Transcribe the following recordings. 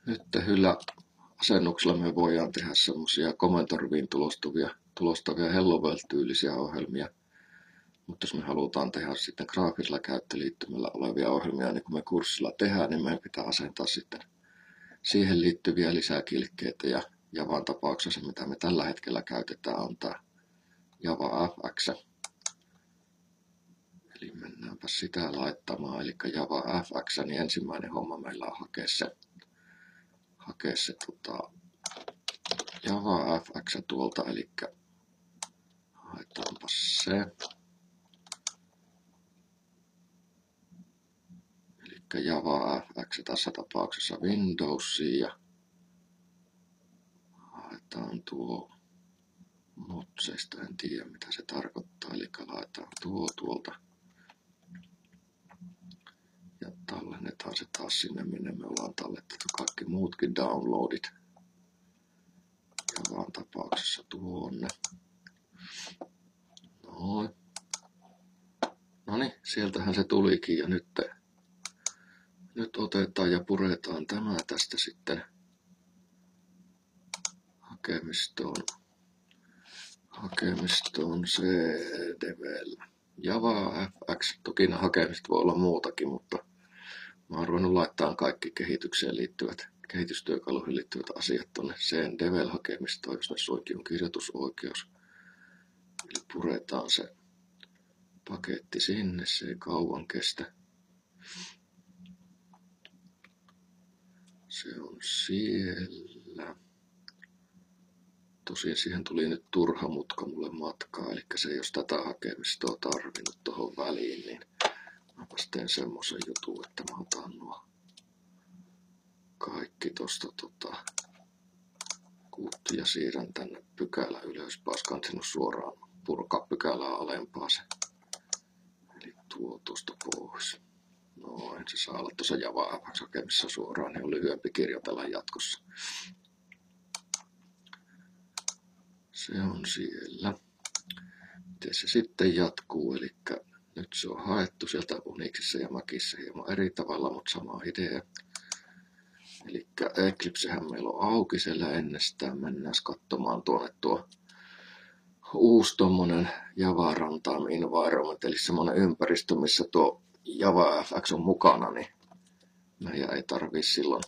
Nyt hyllä asennuksella me voidaan tehdä semmosia komentoriviin tulostavia Hello World-tyylisiä ohjelmia. Mutta jos me halutaan tehdä sitten graafisella käyttöliittymällä olevia ohjelmia, niin kun me kurssilla tehdään, niin meidän pitää asentaa sitten siihen liittyviä lisäkilkkeitä. Ja Javan tapauksessa, mitä me tällä hetkellä käytetään, on tämä JavaFX. Eli mennäänpä sitä laittamaan. Eli JavaFX, niin ensimmäinen homma meillä on hakea se JavaFX tuolta, eli haetaanpa se. Eli JavaFX tässä tapauksessa Windowsiin ja haetaan tuo Motsesta, en tiedä mitä se tarkoittaa, eli laitetaan tuo tuolta ja tallennetaan se taas sinne, minne me ollaan tallettu kaikki muutkin downloadit. Javan tapauksessa tuonne. Noin. Noniin, sieltähän se tulikin ja nyt otetaan ja puretaan tämä tästä sitten hakemistoon CDVL. JavaFX, toki nämä hakemiset voi olla muutakin, mutta mä oon ruvennut laittamaan kaikki kehitykseen liittyvät, kehitystyökaluihin liittyvät asiat tuonne CDVL-hakemistoon, jos ne suinkin on kirjoitusoikeus. Eli puretaan se paketti sinne, se ei kauan kestä. Se on siellä. Tosin siihen tuli nyt turha mutka mulle matkaa, eli se jos tätä hakemistoa tarvinnut tuohon väliin, niin mäpäs teen semmosen jutun, että mä otan nuo kaikki tosta ja siirrän tänne pykälä ylöspäin, kansinut suoraan purkaa pykälää alempaa se. Eli tuo tuosta pois. Noin, se saa olla tuossa JavaFX hakemissa suoraan, niin on lyhyempi kirjoitella jatkossa. Se on siellä. Miten se sitten jatkuu, eli nyt se on haettu sieltä Unixissa ja Macissa hieman eri tavalla, mutta sama idea. Eli Eclipsehän meillä on auki siellä ennestään. Mennään katsomaan tuo uusi tommonen Java Runtime Environment, eli semmonen ympäristö, missä tuo JavaFX on mukana, niin meidän ei tarvii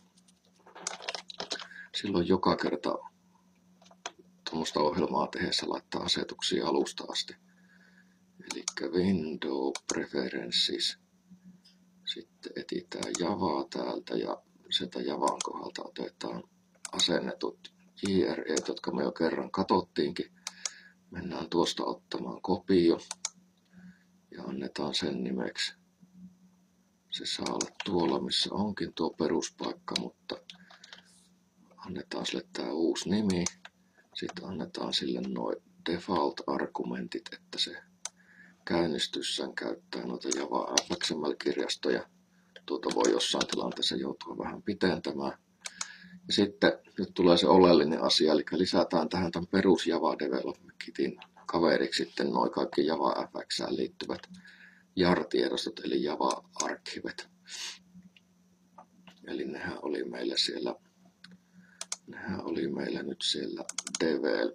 silloin joka kerta tuommoista ohjelmaa tehdessä laittaa asetuksia alusta asti. Eli Window Preferences. Sitten etsitään Javaa täältä ja sieltä Javan kohdalta otetaan asennetut JRE, jotka me jo kerran katsottiinkin. Mennään tuosta ottamaan kopio ja annetaan sen nimeksi. Se saa olla tuolla, missä onkin tuo peruspaikka, mutta annetaan sille tämä uusi nimi. Sitten annetaan sille nuo default-argumentit, että se käynnistyssään käyttää noita Java XML-kirjastoja. Tuota voi jossain tilanteessa joutua vähän pidentämään. Ja sitten nyt tulee se oleellinen asia, eli lisätään tähän tämän perus Java Development Kitin kaveriksi sitten noin kaikki Java FX:ään liittyvät JAR-tiedostot, eli Java-arkivet. Eli nehän oli meillä nyt siellä Devel.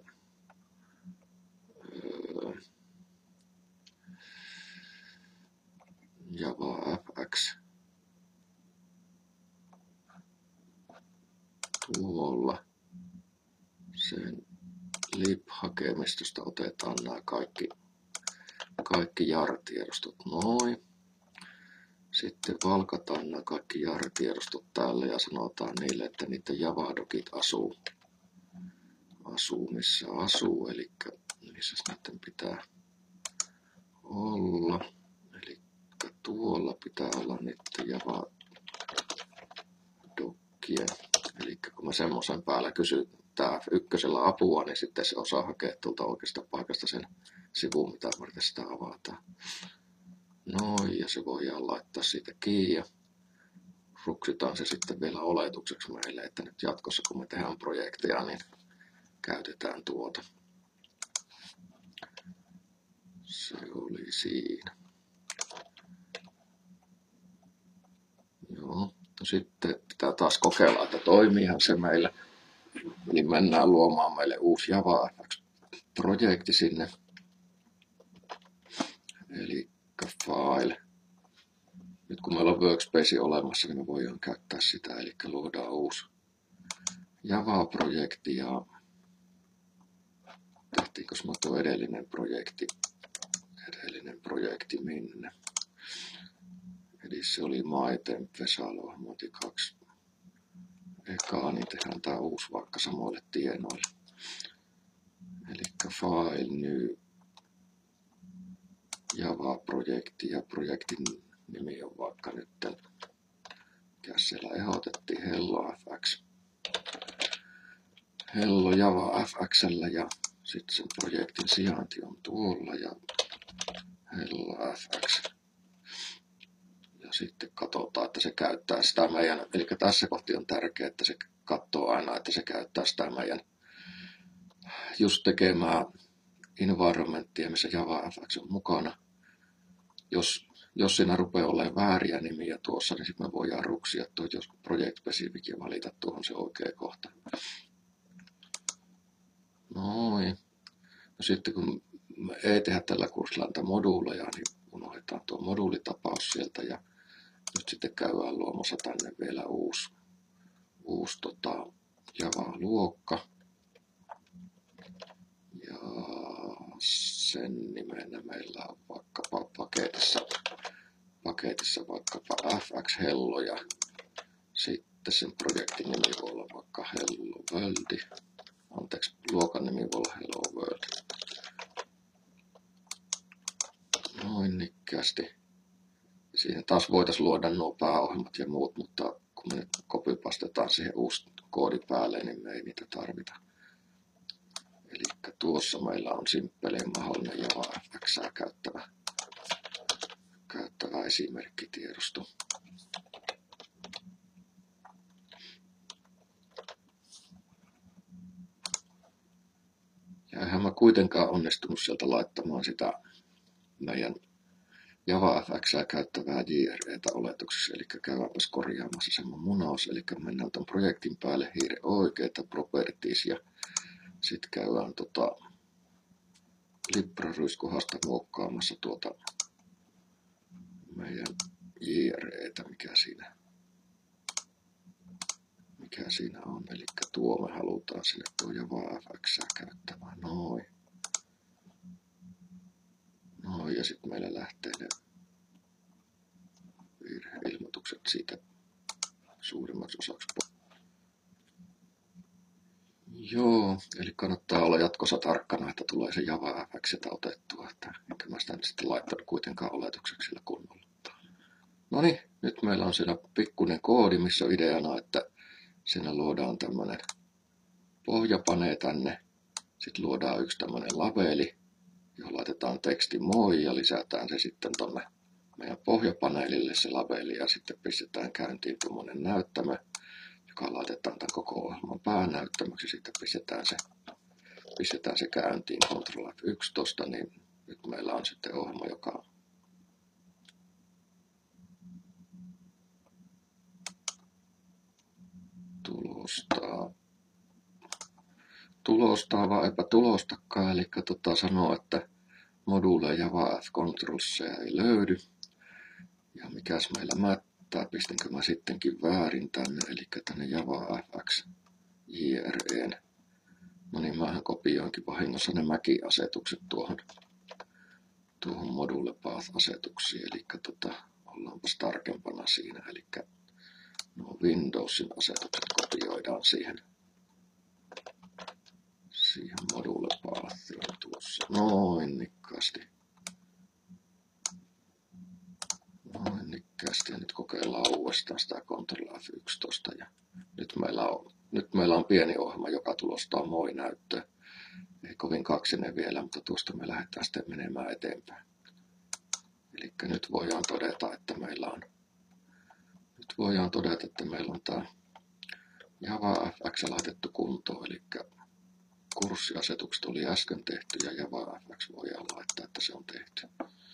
JavaFX tuolla sen lib-hakemistosta otetaan nämä kaikki JAR-tiedostot noin. Sitten valkataan nämä kaikki JAR-tiedostot täällä ja sanotaan niille, että niiden Javadokit asuu missä asuu, eli missä näiden pitää olla. Eli tuolla pitää olla niiden Javadokkien. Eli kun mä semmoisen päällä kysyn tää ykkösellä apua, niin sitten se osaa hakea tuolta oikeasta paikasta sen sivun, mitä varten sitä avataan. Noin, ja se voidaan laittaa siitä kiinni ja ruksitaan se sitten vielä oletukseksi meille, että nyt jatkossa kun me tehdään projekteja, niin käytetään tuota. Se oli siinä. Joo, No sitten pitää taas kokeilla, että toimiihan se meillä. Eli mennään luomaan meille uusi JavaFX-projekti sinne. Eli file. Nyt kun meillä on workspace olemassa, niin me voidaan käyttää sitä. Eli luodaan uusi Java-projekti ja tehtiinkö me tuo edellinen projekti minne. Eli se oli MyTemp Vesalo-ohjelmointi 2 ekaa, niin tehdään tää uusi vaikka samoille tienoille. Eli file new Java-projekti ja projektin nimi on vaikka nyt, mikä siellä ehdotettiin, HelloFX. Hello Java FX:llä ja sitten sen projektin sijainti on tuolla ja HelloFX. Ja sitten katsotaan, että se käyttää sitä meidän, eli tässä kohti on tärkeää, että se katsoo aina, että se käyttää sitä meidän just tekemää environmenttia, missä JavaFX on mukana. Jos siinä rupeaa olemaan vääriä nimiä tuossa, niin sitten me voidaan ruksia tuo, jos project specific ja valita tuohon se oikea kohta. Noin. No sitten kun me ei tehdä tällä kurssilla näitä moduuleja, niin unohdetaan tuo moduulitapaus sieltä ja nyt sitten käydään luomassa tänne vielä uusi Java-luokka. Ja sen nimenä meillä on vaikkapa paketissa vaikkapa FX Hello ja sitten sen projektin nimi voi olla vaikka Hello World. Anteeksi, luokan nimi voi olla Hello World. Noin nikkäästi. Siihen taas voitaisiin luoda nuo pääohjelmat ja muut, mutta kun me nyt copypastetaan siihen uusi koodi päälle, niin me ei niitä tarvita. Eli tuossa meillä on simppelin mahdollinen JavaFX:ää käyttävä esimerkkitiedosto. Ja eihän mä kuitenkaan onnistunut sieltä laittamaan sitä meidän JavaFX:ää käyttävää JREtä oletuksessa, eli käydäänpäs korjaamassa semmoinen munaus, eli mennään ton projektin päälle hiire oikeita properties ja sitten käydään Libra-ryyskohdasta muokkaamassa tuota meidän JREtä, mikä siinä on, eli tuo me halutaan sinne tuo JavaFX:ää käyttämään, noin. Noin, ja sitten meillä lähtee ne virheilmoitukset siitä suurimmaksi osaksi. Joo, eli kannattaa olla jatkossa tarkkana, että tulee se JavaFX:tä otettua, että enkä mä sitä sitten laittanut kuitenkaan oletukseksi sillä kunnolla. No niin, nyt meillä on siinä pikkuinen koodi, missä on ideana, että siinä luodaan tämmönen pohjapanee tänne, sitten luodaan yksi tämmönen labeli, johon laitetaan teksti moi ja lisätään se sitten tonne meidän pohjapaneelille se labeli ja sitten pistetään käyntiin tuommoinen näyttämö, joka laitetaan tämän koko ohjelman päänäyttämöksi. Sitten pistetään se käyntiin Ctrl F11, niin nyt meillä on sitten ohjelma, joka tulostaa vai eipä tulostakaan, eli sanoo, että moduuleja Java F Controlsia ei löydy. Ja mikäs meillä mättää, pistinkö mä sittenkin väärin tänne, eli tänne Java FX JREn. No niin, mähän kopioinkin vahingossa ne Mac-asetukset tuohon module path-asetuksiin, eli ollaanpas tarkempana siinä, eli nuo Windowsin asetukset kopioidaan siihen module pathiin tuossa, noin nikkaasti. Ja nyt kokeillaan uudestaan sitä Ctrl F11 ja nyt meillä on pieni ohjelma, joka tulostaa moi-näyttöä. Ei kovin kaksinen vielä, mutta tuosta me lähdetään sitten menemään eteenpäin. Eli nyt voidaan todeta, että meillä on tämä JavaFX laitettu kuntoon, eli kurssiasetukset oli äsken tehty ja JavaFX voidaan laittaa, että se on tehty.